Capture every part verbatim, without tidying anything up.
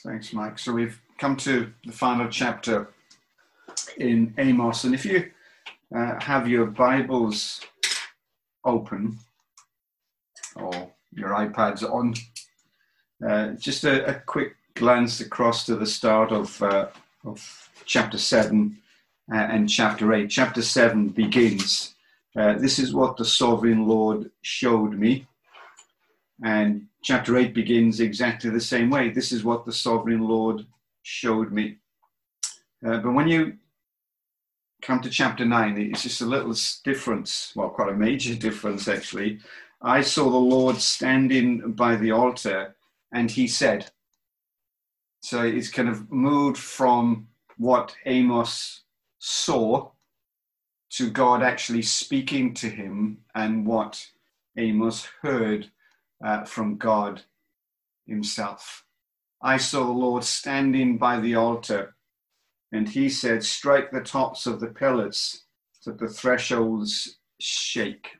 Thanks, Mike. So we've come to the final chapter in Amos. And if you uh, have your Bibles open or your iPads on, uh, just a, a quick glance across to the start of, uh, of chapter seven uh, and chapter eight. Chapter seven begins, uh, this is what the sovereign Lord showed me. And chapter eight begins exactly the same way. This is what the sovereign Lord showed me. Uh, but when you come to chapter nine, it's just a little difference, well, quite a major difference, actually. I saw the Lord standing by the altar, and he said. So it's kind of moved from what Amos saw to God actually speaking to him and what Amos heard Uh, from God himself. I saw the Lord standing by the altar, and he said, strike the tops of the pillars so that the thresholds shake.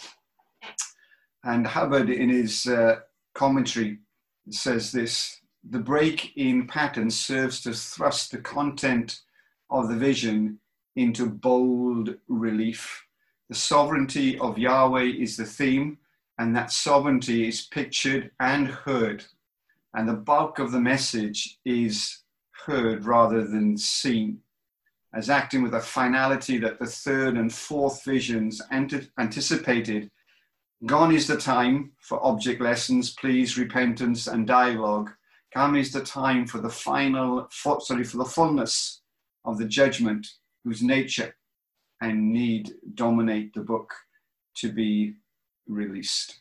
And Hubbard, in his uh, commentary, says this: the break in pattern serves to thrust the content of the vision into bold relief. The sovereignty of Yahweh is the theme, and that sovereignty is pictured and heard. And the bulk of the message is heard rather than seen, as acting with a finality that the third and fourth visions ant- anticipated. Gone is the time for object lessons, pleas, repentance, and dialogue. Come is the time for the final, for, sorry, for the fullness of the judgment, whose nature and need dominate the book to be released.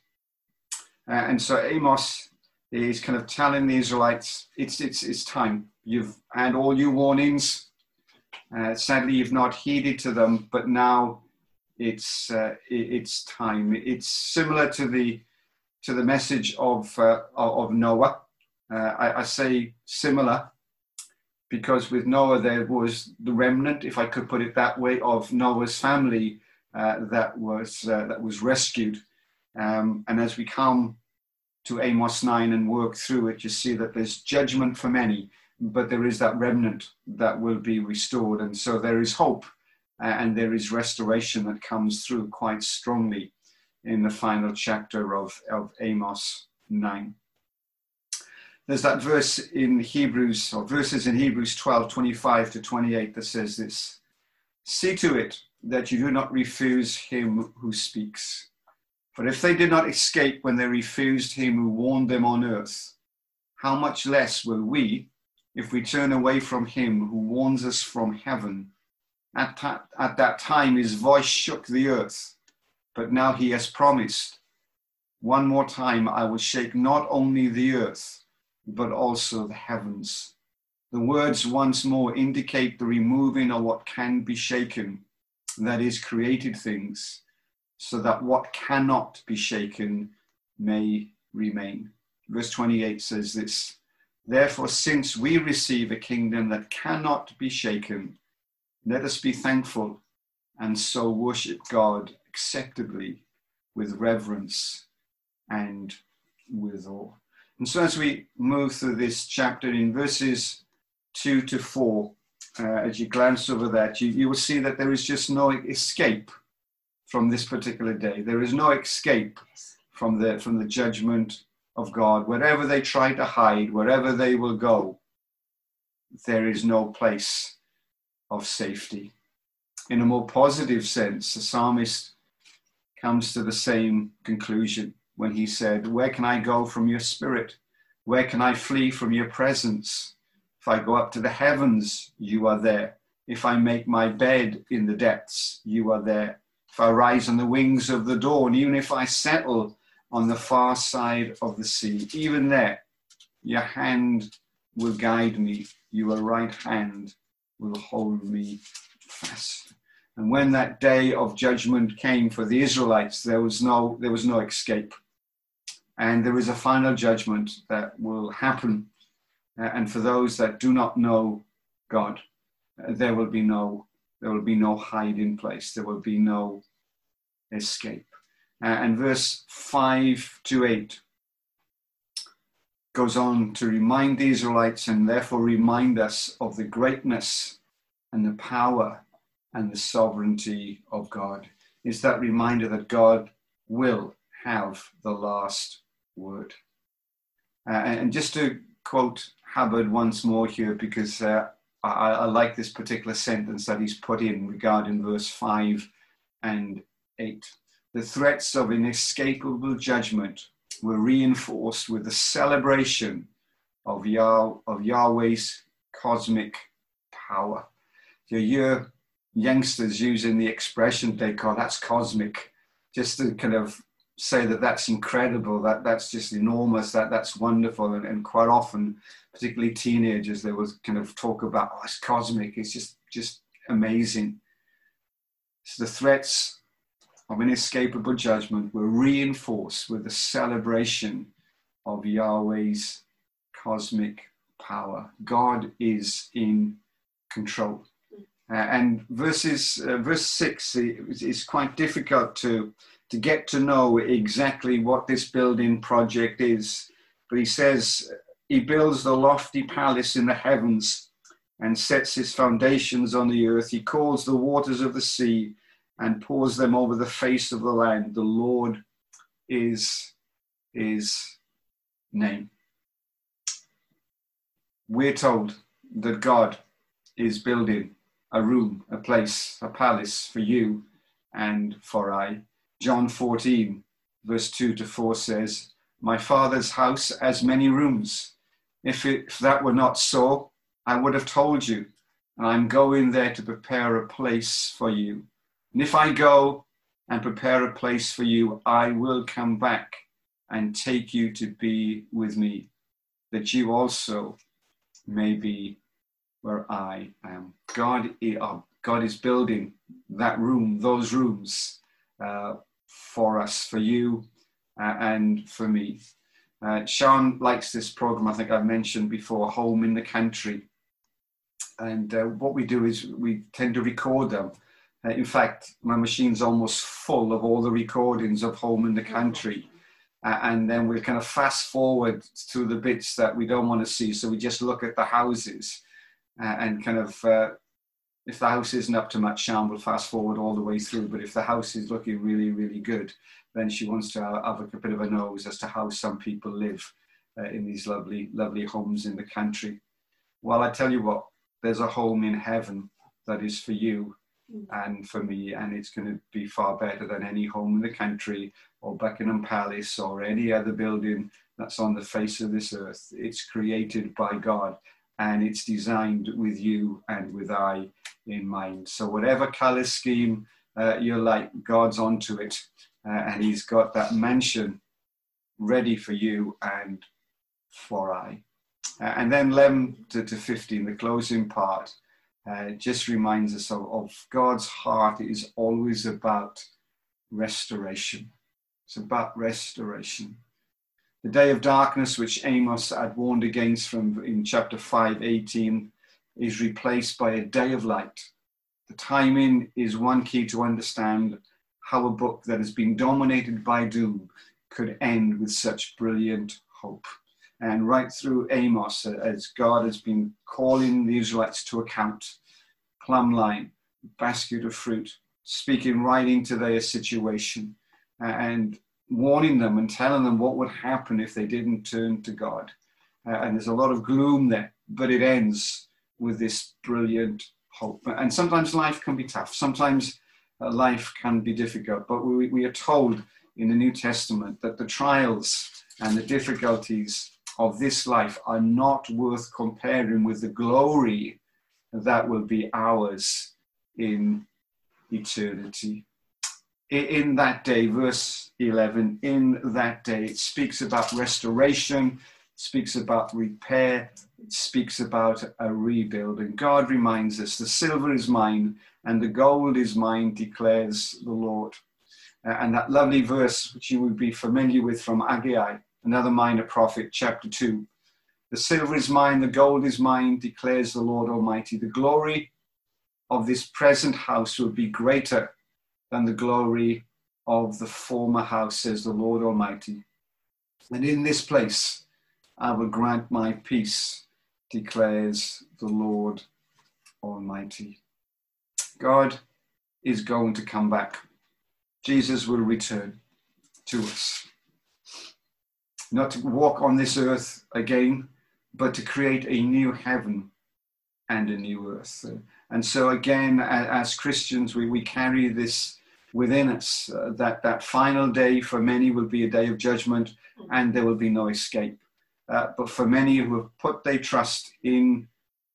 Uh, and so Amos is kind of telling the Israelites, it's it's it's time. You've had all your warnings. Uh, sadly, you've not heeded to them, but now it's uh, it, it's time. It's similar to the to the message of uh, of Noah. Uh, I, I say similar because with Noah there was the remnant, if I could put it that way, of Noah's family uh, that was uh, that was rescued. Um, and as we come to Amos nine and work through it, you see that there's judgment for many, but there is that remnant that will be restored. And so there is hope uh, and there is restoration that comes through quite strongly in the final chapter of, of Amos nine. There's that verse in Hebrews, or verses in Hebrews twelve, twenty-five to twenty-eight that says this: see to it that you do not refuse him who speaks. For if they did not escape when they refused him who warned them on earth, how much less will we, if we turn away from him who warns us from heaven? At that, at that time his voice shook the earth, but now he has promised, one more time I will shake not only the earth, but also the heavens. The words once more indicate the removing of what can be shaken, that is, created things, so that what cannot be shaken may remain. Verse twenty-eight says this: therefore, since we receive a kingdom that cannot be shaken, let us be thankful and so worship God acceptably with reverence and with awe. And so as we move through this chapter in verses two to four, uh, as you glance over that, you, you will see that there is just no escape from this particular day. There is no escape from the from the judgment of God. Wherever they try to hide, wherever they will go, there is no place of safety. In a more positive sense, the psalmist comes to the same conclusion when he said, where can I go from your spirit? Where can I flee from your presence? If I go up to the heavens, you are there. If I make my bed in the depths, you are there. If I rise on the wings of the dawn, even if I settle on the far side of the sea, even there, your hand will guide me. Your right hand will hold me fast. And when that day of judgment came for the Israelites, there was no, there was no escape. And there is a final judgment that will happen. Uh, and for those that do not know God, uh, there will be no There will be no hiding place. There will be no escape. Uh, and verse five to eight goes on to remind the Israelites and therefore remind us of the greatness and the power and the sovereignty of God. It's that reminder that God will have the last word. Uh, and just to quote Hubbard once more here, because uh, I, I like this particular sentence that he's put in regarding verse five and eight. The threats of inescapable judgment were reinforced with the celebration of, Yah- of Yahweh's cosmic power. You hear youngsters using the expression they call that's cosmic, just to kind of say that that's incredible, that that's just enormous, that that's wonderful. And, and quite often, particularly teenagers, they will kind of talk about, oh, it's cosmic, it's just, just amazing. So the threats of inescapable judgment were reinforced with the celebration of Yahweh's cosmic power. God is in control. Uh, and verses, uh, verse six is, is quite difficult to, to get to know exactly what this building project is. But he says, he builds the lofty palace in the heavens and sets his foundations on the earth. He calls the waters of the sea and pours them over the face of the land. The Lord is his name. We're told that God is building a room, a place, a palace for you and for I. John fourteen, verse two to four says, my Father's house has many rooms. If, it, if that were not so, I would have told you, and I'm going there to prepare a place for you. And if I go and prepare a place for you, I will come back and take you to be with me, that you also may be where I am. God, God is building that room, those rooms uh, for us, for you uh, and for me. Uh, Sean likes this program, I think I've mentioned before, Home in the Country. And uh, what we do is we tend to record them. Uh, in fact, my machine's almost full of all the recordings of Home in the Country. Uh, and then we'll kind of fast forward to the bits that we don't want to see. So we just look at the houses uh, and kind of, uh, if the house isn't up to much, Sean will fast forward all the way through. But if the house is looking really, really good, then she wants to have a, a bit of a nose as to how some people live uh, in these lovely, lovely homes in the country. Well, I tell you what, there's a home in heaven that is for you and for me, and it's going to be far better than any home in the country or Buckingham Palace or any other building that's on the face of this earth. It's created by God and it's designed with you and with I in mind. So whatever color scheme uh, you like, God's onto it, uh, and he's got that mansion ready for you and for I. Uh, and then eleven to, to fifteen, the closing part, uh, just reminds us of, of God's heart is always about restoration. It's about restoration. The day of darkness, which Amos had warned against from in chapter five, eighteen, is replaced by a day of light. The timing is one key to understand how a book that has been dominated by doom could end with such brilliant hope. And right through Amos, as God has been calling the Israelites to account, plumb line, basket of fruit, speaking right into their situation and warning them and telling them what would happen if they didn't turn to God. Uh, and there's a lot of gloom there, but it ends with this brilliant hope. And sometimes life can be tough. Sometimes uh, life can be difficult, but we, we are told in the New Testament that the trials and the difficulties of this life are not worth comparing with the glory that will be ours in eternity. In that day, verse eleven, in that day, it speaks about restoration, it speaks about repair, it speaks about a rebuild. And God reminds us, the silver is mine and the gold is mine, declares the Lord. Uh, and that lovely verse, which you would be familiar with from Haggai, another minor prophet, chapter two. The silver is mine, the gold is mine, declares the Lord Almighty. The glory of this present house will be greater than the glory of the former house, says the Lord Almighty. And in this place, I will grant my peace, declares the Lord Almighty. God is going to come back. Jesus will return to us. Not to walk on this earth again, but to create a new heaven and a new earth. And so again, as Christians, we, we carry this within us, uh, that that final day for many will be a day of judgment and there will be no escape. Uh, but for many who have put their trust in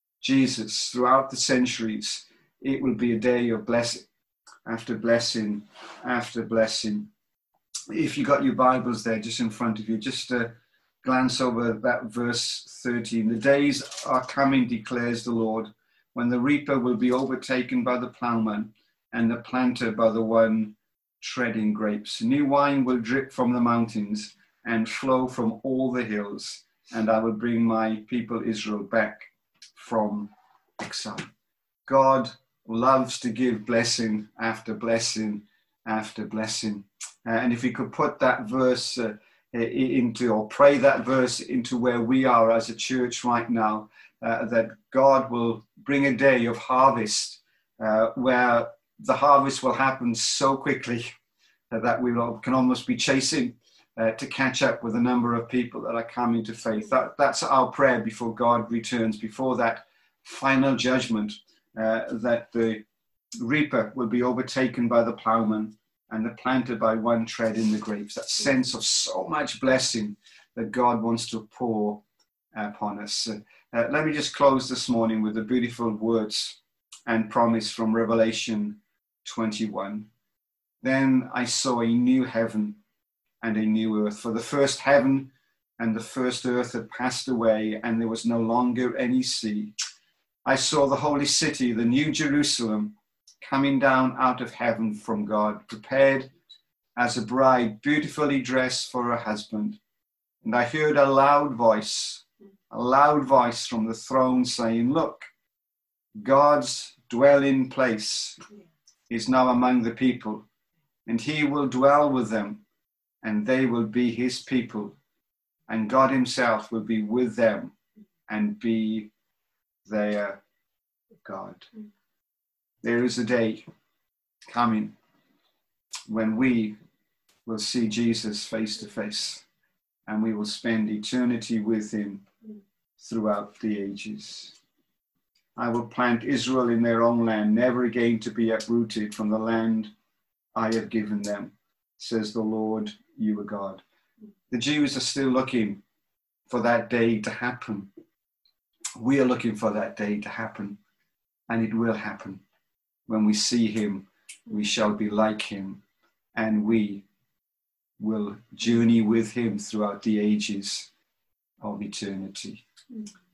Jesus throughout the centuries, it will be a day of blessing after blessing after blessing. If you got your Bibles there just in front of you, just uh, glance over that verse thirteen. The days are coming, declares the Lord, when the reaper will be overtaken by the plowman and the planter by the one treading grapes. New wine will drip from the mountains and flow from all the hills, and I will bring my people Israel back from exile. God loves to give blessing after blessing after blessing. Uh, and if we could put that verse uh, into, or pray that verse into where we are as a church right now, uh, that God will bring a day of harvest uh, where the harvest will happen so quickly uh, that we can almost be chasing uh, to catch up with the number of people that are coming to faith. That, that's our prayer before God returns, before that final judgment, uh, that the reaper will be overtaken by the plowman and the planter by one tread in the grapes. That sense of so much blessing that God wants to pour upon us. Uh, uh, let me just close this morning with the beautiful words and promise from Revelation twenty-one. Then I saw a new heaven and a new earth, for the first heaven and the first earth had passed away, and there was no longer any sea. I saw the holy city, the new Jerusalem, coming down out of heaven from God, prepared as a bride, beautifully dressed for her husband. And I heard a loud voice, a loud voice from the throne saying, look, God's dwelling place is now among the people, and he will dwell with them, and they will be his people, and God himself will be with them and be their God. There is a day coming when we will see Jesus face to face, and we will spend eternity with him throughout the ages. I will plant Israel in their own land, never again to be uprooted from the land I have given them, says the Lord, you are God. The Jews are still looking for that day to happen. We are looking for that day to happen, and it will happen. When we see him, we shall be like him, and we will journey with him throughout the ages of eternity.